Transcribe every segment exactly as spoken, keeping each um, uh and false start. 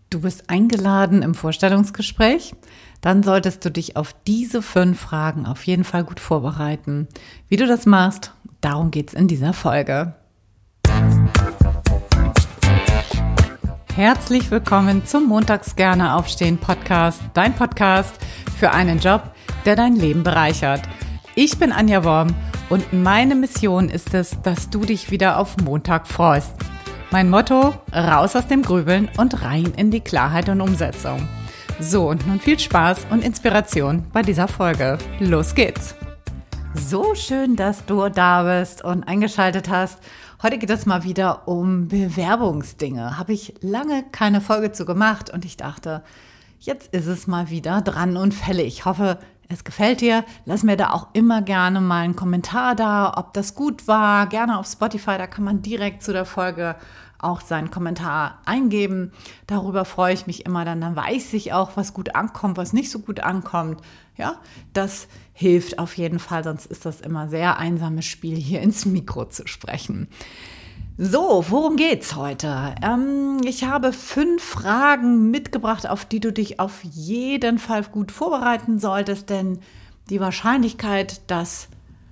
Du bist eingeladen im Vorstellungsgespräch? Dann solltest du dich auf diese fünf Fragen auf jeden Fall gut vorbereiten. Wie du das machst, darum geht's in dieser Folge. Herzlich willkommen zum Montags gerne aufstehen Podcast, dein Podcast für einen Job, der dein Leben bereichert. Ich bin Anja Worm und meine Mission ist es, dass du dich wieder auf Montag freust. Mein Motto: raus aus dem Grübeln und rein in die Klarheit und Umsetzung. So, und nun viel Spaß und Inspiration bei dieser Folge. Los geht's! So schön, dass du da bist und eingeschaltet hast. Heute geht es mal wieder um Bewerbungsdinge. Habe ich lange keine Folge zu gemacht und ich dachte, jetzt ist es mal wieder dran und fällig. Ich hoffe, es gefällt dir. Lass mir da auch immer gerne mal einen Kommentar da, ob das gut war. Gerne auf Spotify, da kann man direkt zu der Folge auch seinen Kommentar eingeben. Darüber freue ich mich immer, dann, dann weiß ich auch, was gut ankommt, was nicht so gut ankommt. Ja, das hilft auf jeden Fall, sonst ist das immer sehr einsames Spiel, hier ins Mikro zu sprechen. So, worum geht's heute? Ähm, ich habe fünf Fragen mitgebracht, auf die du dich auf jeden Fall gut vorbereiten solltest, denn die Wahrscheinlichkeit, dass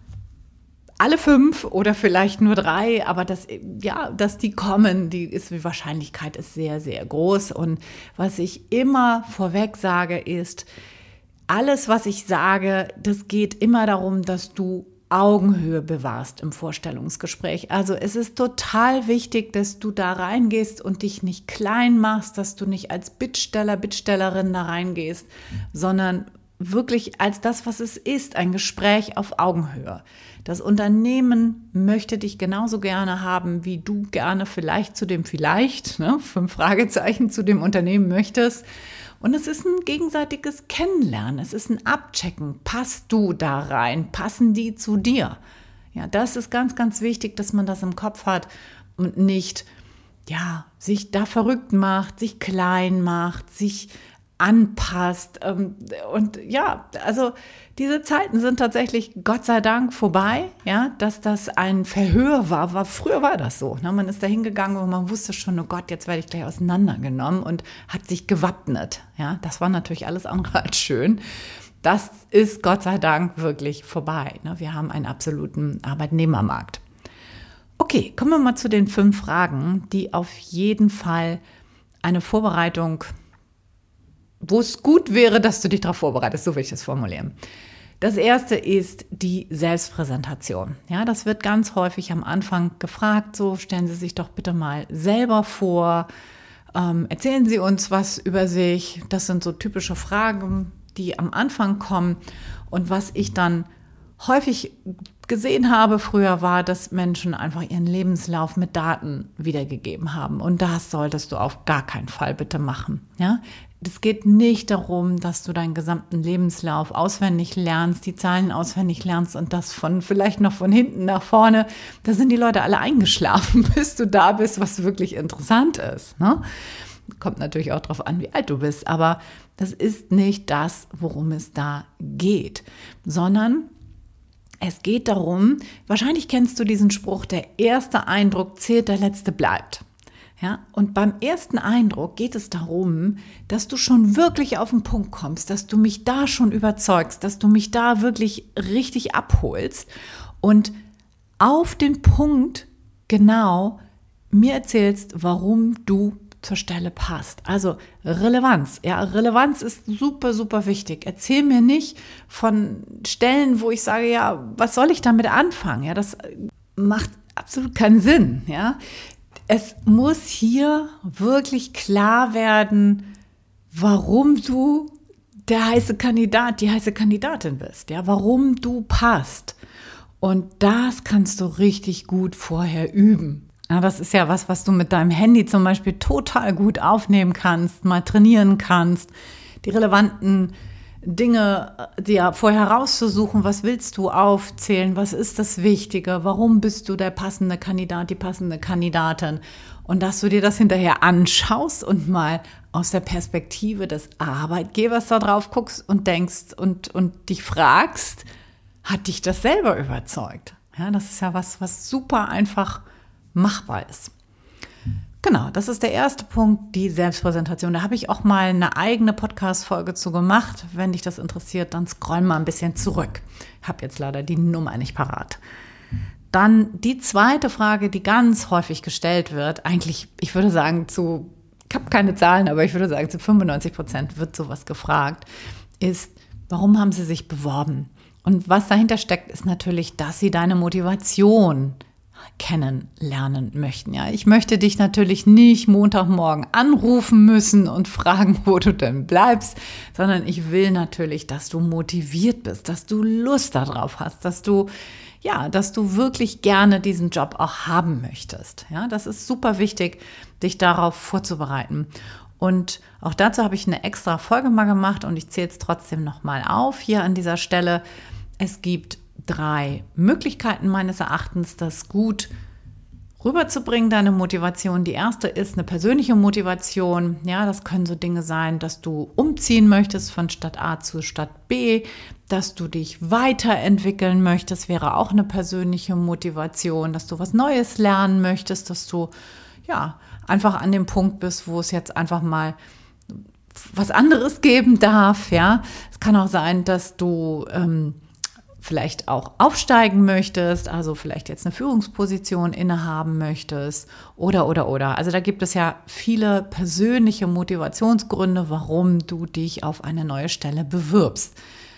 alle fünf oder vielleicht nur drei, aber dass, ja, dass die kommen, die, ist, die Wahrscheinlichkeit ist sehr, sehr groß. Und was ich immer vorweg sage, ist, alles, was ich sage, das geht immer darum, dass du Augenhöhe bewahrst im Vorstellungsgespräch. Also es ist total wichtig, dass du da reingehst und dich nicht klein machst, dass du nicht als Bittsteller, Bittstellerin da reingehst, sondern wirklich als das, was es ist, ein Gespräch auf Augenhöhe. Das Unternehmen möchte dich genauso gerne haben, wie du gerne vielleicht zu dem vielleicht, ne, fünf Fragezeichen zu dem Unternehmen möchtest. Und es ist ein gegenseitiges Kennenlernen, es ist ein Abchecken. Passt du da rein? Passen die zu dir? Ja, das ist ganz, ganz wichtig, dass man das im Kopf hat und nicht, ja, sich da verrückt macht, sich klein macht, sich anpasst. Und ja, also diese Zeiten sind tatsächlich Gott sei Dank vorbei, ja, dass das ein Verhör war, war früher war das so. Ne? Man ist da hingegangen und man wusste schon, oh Gott, jetzt werde ich gleich auseinandergenommen und hat sich gewappnet. Ja, das war natürlich alles andere als schön. Das ist Gott sei Dank wirklich vorbei. Ne? Wir haben einen absoluten Arbeitnehmermarkt. Okay, kommen wir mal zu den fünf Fragen, die auf jeden Fall eine Vorbereitung, wo es gut wäre, dass du dich darauf vorbereitest, so will ich das formulieren. Das erste ist die Selbstpräsentation. Ja, das wird ganz häufig am Anfang gefragt, so stellen Sie sich doch bitte mal selber vor, ähm, erzählen Sie uns was über sich. Das sind so typische Fragen, die am Anfang kommen. Und was ich dann häufig gesehen habe früher war, dass Menschen einfach ihren Lebenslauf mit Daten wiedergegeben haben. Und das solltest du auf gar keinen Fall bitte machen. Ja? Es geht nicht darum, dass du deinen gesamten Lebenslauf auswendig lernst, die Zahlen auswendig lernst und das von vielleicht noch von hinten nach vorne. Da sind die Leute alle eingeschlafen, bis du da bist, was wirklich interessant ist. Ne? Kommt natürlich auch darauf an, wie alt du bist, aber das ist nicht das, worum es da geht, sondern es geht darum, wahrscheinlich kennst du diesen Spruch, der erste Eindruck zählt, der letzte bleibt. Ja, und beim ersten Eindruck geht es darum, dass du schon wirklich auf den Punkt kommst, dass du mich da schon überzeugst, dass du mich da wirklich richtig abholst und auf den Punkt genau mir erzählst, warum du zur Stelle passt. Also Relevanz. Ja, Relevanz ist super, super wichtig. Erzähl mir nicht von Stellen, wo ich sage, ja, was soll ich damit anfangen? Ja, das macht absolut keinen Sinn. Ja, es muss hier wirklich klar werden, warum du der heiße Kandidat, die heiße Kandidatin bist. Ja, warum du passt. Und das kannst du richtig gut vorher üben. Ja, das ist ja was, was du mit deinem Handy zum Beispiel total gut aufnehmen kannst, mal trainieren kannst, die relevanten Dinge dir vorher rauszusuchen, was willst du aufzählen, was ist das Wichtige, warum bist du der passende Kandidat, die passende Kandidatin und dass du dir das hinterher anschaust und mal aus der Perspektive des Arbeitgebers da drauf guckst und denkst und, und dich fragst, hat dich das selber überzeugt? Ja, das ist ja was, was super einfach machbar ist. Genau, das ist der erste Punkt, die Selbstpräsentation. Da habe ich auch mal eine eigene Podcast-Folge zu gemacht. Wenn dich das interessiert, dann scroll mal ein bisschen zurück. Ich habe jetzt leider die Nummer nicht parat. Dann die zweite Frage, die ganz häufig gestellt wird, eigentlich, ich würde sagen, zu, ich habe keine Zahlen, aber ich würde sagen, zu fünfundneunzig Prozent wird sowas gefragt, ist, warum haben Sie sich beworben? Und was dahinter steckt, ist natürlich, dass Sie deine Motivation kennenlernen möchten. Ja, ich möchte dich natürlich nicht Montagmorgen anrufen müssen und fragen, wo du denn bleibst, sondern ich will natürlich, dass du motiviert bist, dass du Lust darauf hast, dass du ja, dass du wirklich gerne diesen Job auch haben möchtest. Ja, das ist super wichtig, dich darauf vorzubereiten. Und auch dazu habe ich eine extra Folge mal gemacht und ich zähle es trotzdem nochmal auf hier an dieser Stelle. Es gibt drei Möglichkeiten meines Erachtens, das gut rüberzubringen, deine Motivation. Die erste ist eine persönliche Motivation. Ja, das können so Dinge sein, dass du umziehen möchtest von Stadt A zu Stadt B, dass du dich weiterentwickeln möchtest, wäre auch eine persönliche Motivation, dass du was Neues lernen möchtest, dass du ja einfach an dem Punkt bist, wo es jetzt einfach mal was anderes geben darf. Ja, es kann auch sein, dass du ähm, vielleicht auch aufsteigen möchtest, also vielleicht jetzt eine Führungsposition innehaben möchtest oder, oder, oder. Also da gibt es ja viele persönliche Motivationsgründe, warum du dich auf eine neue Stelle bewirbst.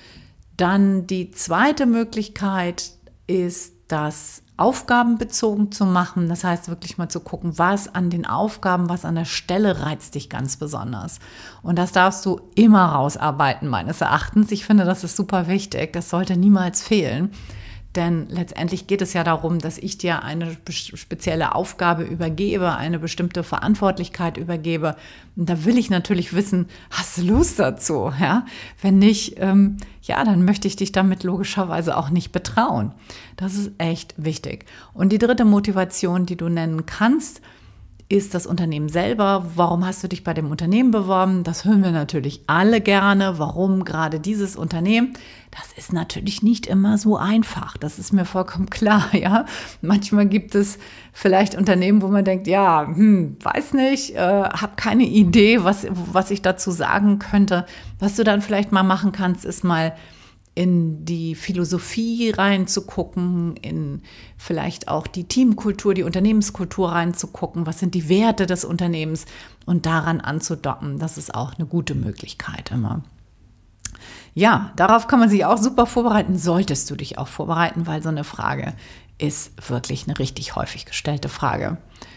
Dann die zweite Möglichkeit ist, das aufgabenbezogen zu machen. Das heißt, wirklich mal zu gucken, was an den Aufgaben, was an der Stelle reizt dich ganz besonders. Und das darfst du immer rausarbeiten, meines Erachtens. Ich finde, das ist super wichtig. Das sollte niemals fehlen. Denn letztendlich geht es ja darum, dass ich dir eine spezielle Aufgabe übergebe, eine bestimmte Verantwortlichkeit übergebe. Und da will ich natürlich wissen, hast du Lust dazu? Ja? Wenn nicht, ähm, ja, dann möchte ich dich damit logischerweise auch nicht betrauen. Das ist echt wichtig. Und die dritte Motivation, die du nennen kannst, ist das Unternehmen selber. Warum hast du dich bei dem Unternehmen beworben? Das hören wir natürlich alle gerne. Warum gerade dieses Unternehmen? Das ist natürlich nicht immer so einfach. Das ist mir vollkommen klar, ja. Manchmal gibt es vielleicht Unternehmen, wo man denkt, ja, hm, weiß nicht, äh, habe keine Idee, was, was ich dazu sagen könnte. Was du dann vielleicht mal machen kannst, ist mal in die Philosophie reinzugucken, in vielleicht auch die Teamkultur, die Unternehmenskultur reinzugucken, was sind die Werte des Unternehmens und daran anzudocken. Das ist auch eine gute Möglichkeit immer. Ja, darauf kann man sich auch super vorbereiten, solltest du dich auch vorbereiten, weil so eine Frage ist wirklich eine richtig häufig gestellte Frage.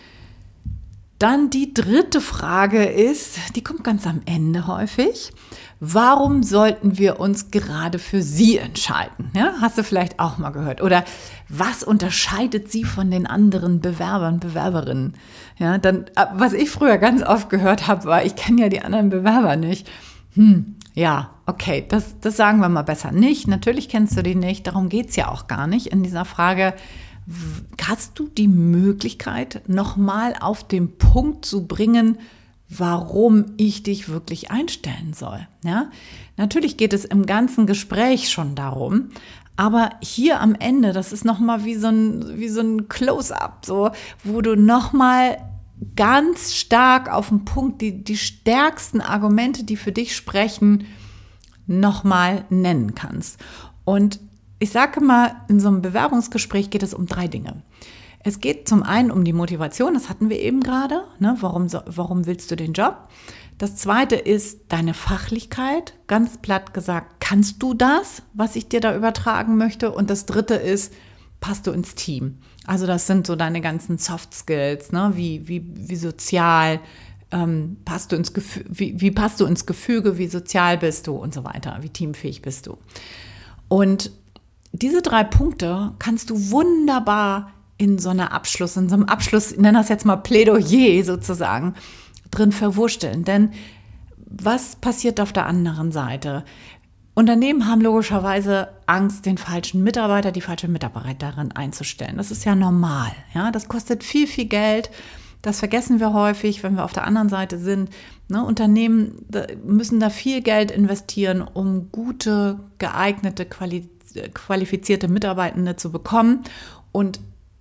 Dann die dritte Frage ist, die kommt ganz am Ende häufig. Warum sollten wir uns gerade für Sie entscheiden? Ja, hast du vielleicht auch mal gehört. Oder was unterscheidet Sie von den anderen Bewerbern, Bewerberinnen? Ja, dann, was ich früher ganz oft gehört habe, war, ich kenne ja die anderen Bewerber nicht. Hm, ja, okay, das, das sagen wir mal besser nicht. Natürlich kennst du die nicht. Darum geht's ja auch gar nicht in dieser Frage. Hast du die Möglichkeit, nochmal auf den Punkt zu bringen, warum ich dich wirklich einstellen soll? Ja? Natürlich geht es im ganzen Gespräch schon darum, aber hier am Ende, das ist nochmal wie so ein, wie so ein Close-up, so, wo du nochmal ganz stark auf den Punkt, die, die stärksten Argumente, die für dich sprechen, nochmal nennen kannst. Und ich sage mal, in so einem Bewerbungsgespräch geht es um drei Dinge. Es geht zum einen um die Motivation, das hatten wir eben gerade, ne? Warum, warum willst du den Job? Das zweite ist deine Fachlichkeit, ganz platt gesagt, kannst du das, was ich dir da übertragen möchte? Und das dritte ist, passt du ins Team? Also das sind so deine ganzen Soft Skills, ne? wie, wie, wie sozial ähm, passt du ins Gefüge, wie, wie passt du ins Gefüge, wie sozial bist du und so weiter, wie teamfähig bist du. Und diese drei Punkte kannst du wunderbar in so einer Abschluss, in so einem Abschluss, ich nenne das jetzt mal Plädoyer sozusagen, drin verwursteln. Denn was passiert auf der anderen Seite? Unternehmen haben logischerweise Angst, den falschen Mitarbeiter, die falsche Mitarbeiterin einzustellen. Das ist ja normal. Ja? Das kostet viel, viel Geld. Das vergessen wir häufig, wenn wir auf der anderen Seite sind. Ne? Unternehmen müssen da viel Geld investieren, um gute, geeignete, quali- qualifizierte Mitarbeitende zu bekommen. Und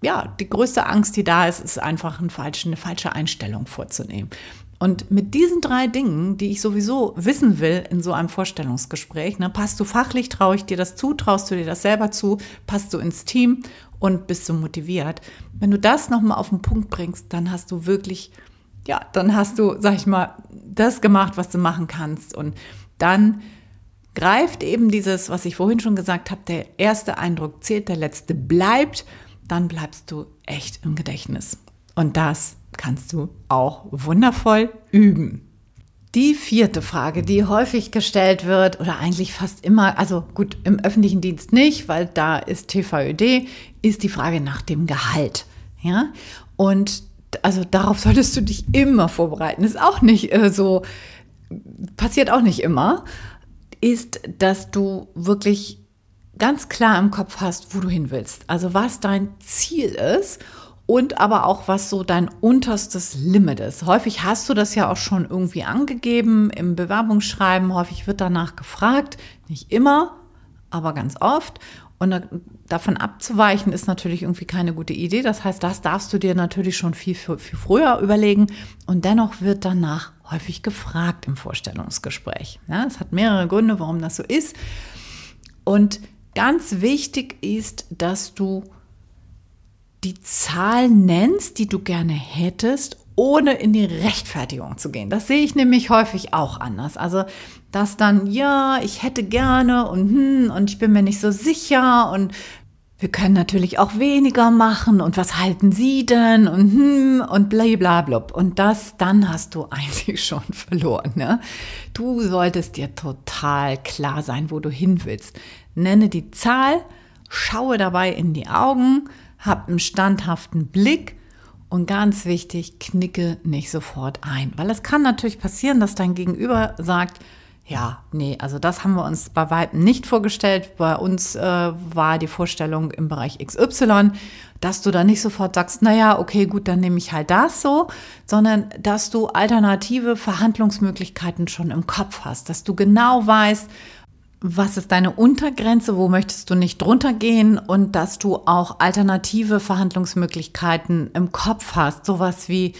ja, die größte Angst, die da ist, ist einfach eine falsche, eine falsche Einstellung vorzunehmen. Und mit diesen drei Dingen, die ich sowieso wissen will in so einem Vorstellungsgespräch, ne, passt du fachlich, traue ich dir das zu, traust du dir das selber zu, passt du ins Team und bist du motiviert. Wenn du das nochmal auf den Punkt bringst, dann hast du wirklich, ja, dann hast du, sag ich mal, das gemacht, was du machen kannst. Und dann greift eben dieses, was ich vorhin schon gesagt habe, der erste Eindruck zählt, der letzte bleibt, dann bleibst du echt im Gedächtnis. Und das kannst du auch wundervoll üben. Die vierte Frage, die häufig gestellt wird oder eigentlich fast immer, also gut, im öffentlichen Dienst nicht, weil da ist T V Ö D, ist die Frage nach dem Gehalt. Ja? Und also darauf solltest du dich immer vorbereiten. Ist auch nicht äh, so, passiert auch nicht immer, ist, dass du wirklich ganz klar im Kopf hast, wo du hin willst. Also was dein Ziel ist. Und aber auch, was so dein unterstes Limit ist. Häufig hast du das ja auch schon irgendwie angegeben im Bewerbungsschreiben. Häufig wird danach gefragt. Nicht immer, aber ganz oft. Und davon abzuweichen ist natürlich irgendwie keine gute Idee. Das heißt, das darfst du dir natürlich schon viel, viel, viel früher überlegen. Und dennoch wird danach häufig gefragt im Vorstellungsgespräch. Ja, es hat mehrere Gründe, warum das so ist. Und ganz wichtig ist, dass du die Zahl nennst, die du gerne hättest, ohne in die Rechtfertigung zu gehen. Das sehe ich nämlich häufig auch anders. Also, dass dann, ja, ich hätte gerne und hm, und ich bin mir nicht so sicher und wir können natürlich auch weniger machen und was halten Sie denn und hm und blablabla. Und das, dann hast du eigentlich schon verloren. Ne? Du solltest dir total klar sein, wo du hin willst. Nenne die Zahl, schaue dabei in die Augen, hab einen standhaften Blick und ganz wichtig, knicke nicht sofort ein. Weil es kann natürlich passieren, dass dein Gegenüber sagt, ja, nee, also das haben wir uns bei weitem nicht vorgestellt. Bei uns äh, war die Vorstellung im Bereich X Y, dass du dann nicht sofort sagst, naja, okay, gut, dann nehme ich halt das so, sondern dass du alternative Verhandlungsmöglichkeiten schon im Kopf hast, dass du genau weißt, was ist deine Untergrenze, wo möchtest du nicht drunter gehen und dass du auch alternative Verhandlungsmöglichkeiten im Kopf hast, sowas wie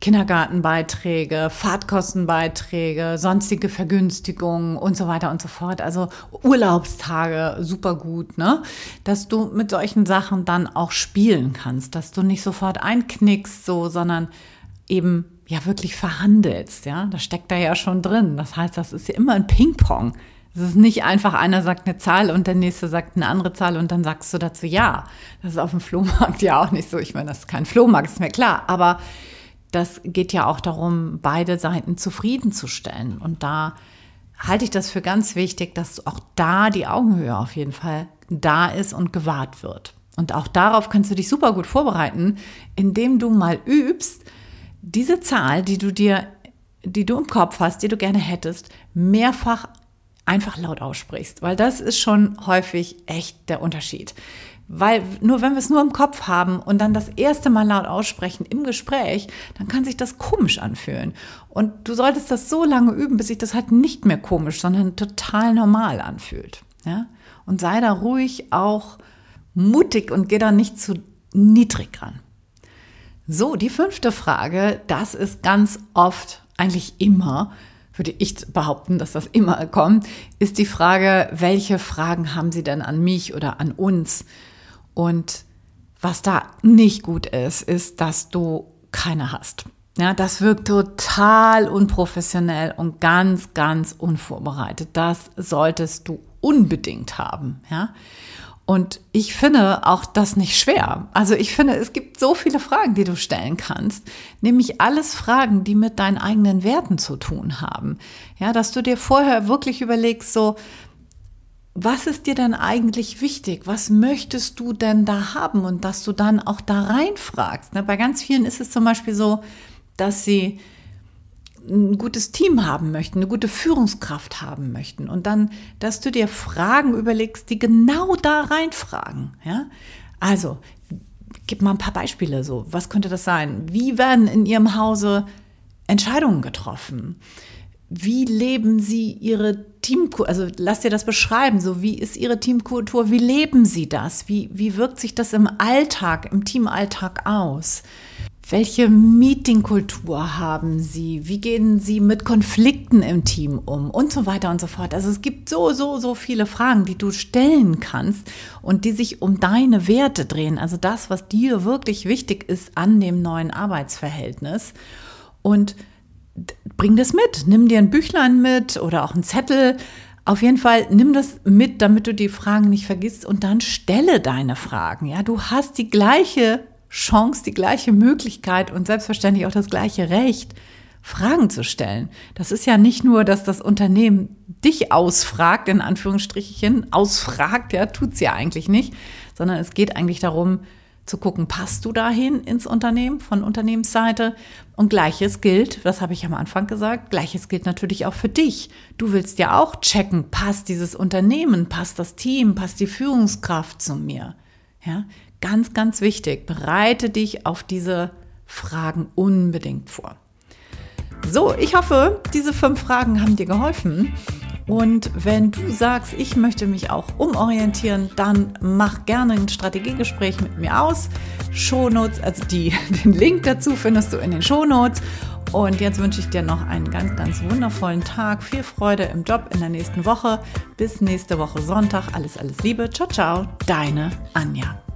Kindergartenbeiträge, Fahrtkostenbeiträge, sonstige Vergünstigungen und so weiter und so fort. Also Urlaubstage, super gut, ne? Dass du mit solchen Sachen dann auch spielen kannst, dass du nicht sofort einknickst, so, sondern eben ja wirklich verhandelst, ja? Das steckt da ja schon drin. Das heißt, das ist ja immer ein Ping-Pong. Es ist nicht einfach, einer sagt eine Zahl und der nächste sagt eine andere Zahl und dann sagst du dazu ja. Das ist auf dem Flohmarkt ja auch nicht so. Ich meine, das ist kein Flohmarkt, ist mir klar. Aber das geht ja auch darum, beide Seiten zufriedenzustellen. Und da halte ich das für ganz wichtig, dass auch da die Augenhöhe auf jeden Fall da ist und gewahrt wird. Und auch darauf kannst du dich super gut vorbereiten, indem du mal übst, diese Zahl, die du dir, die du im Kopf hast, die du gerne hättest, mehrfach einfach laut aussprichst, weil das ist schon häufig echt der Unterschied. Weil nur wenn wir es nur im Kopf haben und dann das erste Mal laut aussprechen im Gespräch, dann kann sich das komisch anfühlen. Und du solltest das so lange üben, bis sich das halt nicht mehr komisch, sondern total normal anfühlt. Ja? Und sei da ruhig auch mutig und geh da nicht zu niedrig ran. So, die fünfte Frage, das ist ganz oft, eigentlich immer, würde ich behaupten, dass das immer kommt, ist die Frage, welche Fragen haben Sie denn an mich oder an uns? Und was da nicht gut ist, ist, dass du keine hast. Ja, das wirkt total unprofessionell und ganz, ganz unvorbereitet. Das solltest du unbedingt haben. Ja? Und ich finde auch das nicht schwer. Also ich finde, es gibt so viele Fragen, die du stellen kannst, nämlich alles Fragen, die mit deinen eigenen Werten zu tun haben. Ja, dass du dir vorher wirklich überlegst, so, was ist dir denn eigentlich wichtig? Was möchtest du denn da haben? Und dass du dann auch da reinfragst. Bei ganz vielen ist es zum Beispiel so, dass sie ein gutes Team haben möchten, eine gute Führungskraft haben möchten und dann, dass du dir Fragen überlegst, die genau da reinfragen. Ja? Also, gib mal ein paar Beispiele so. Was könnte das sein? Wie werden in Ihrem Hause Entscheidungen getroffen? wie leben Sie Ihre Teamkultur? Also lass dir das beschreiben. So, wie ist Ihre Teamkultur? Wie leben Sie das? Wie, wie wirkt sich das im Alltag, im Teamalltag aus? Welche Meetingkultur haben Sie? Wie gehen Sie mit Konflikten im Team um? Und so weiter und so fort. Also es gibt so, so, so viele Fragen, die du stellen kannst und die sich um deine Werte drehen. Also das, was dir wirklich wichtig ist an dem neuen Arbeitsverhältnis. Und bring das mit. Nimm dir ein Büchlein mit oder auch einen Zettel. Auf jeden Fall nimm das mit, damit du die Fragen nicht vergisst und dann stelle deine Fragen. Ja, du hast die gleiche Chance, die gleiche Möglichkeit und selbstverständlich auch das gleiche Recht, Fragen zu stellen. Das ist ja nicht nur, dass das Unternehmen dich ausfragt, in Anführungsstrichen, ausfragt, ja, tut's ja eigentlich nicht, sondern es geht eigentlich darum, zu gucken, passt du dahin ins Unternehmen von Unternehmensseite? Und Gleiches gilt, das habe ich am Anfang gesagt, Gleiches gilt natürlich auch für dich. Du willst ja auch checken, passt dieses Unternehmen, passt das Team, passt die Führungskraft zu mir? Ja, ganz, ganz wichtig, bereite dich auf diese Fragen unbedingt vor. So, ich hoffe, diese fünf Fragen haben dir geholfen. Und wenn du sagst, ich möchte mich auch umorientieren, dann mach gerne ein Strategiegespräch mit mir aus. Shownotes, also die, den Link dazu findest du in den Shownotes. Und jetzt wünsche ich dir noch einen ganz, ganz wundervollen Tag. Viel Freude im Job in der nächsten Woche. Bis nächste Woche Sonntag. Alles, alles Liebe. Ciao, ciao. Deine Anja.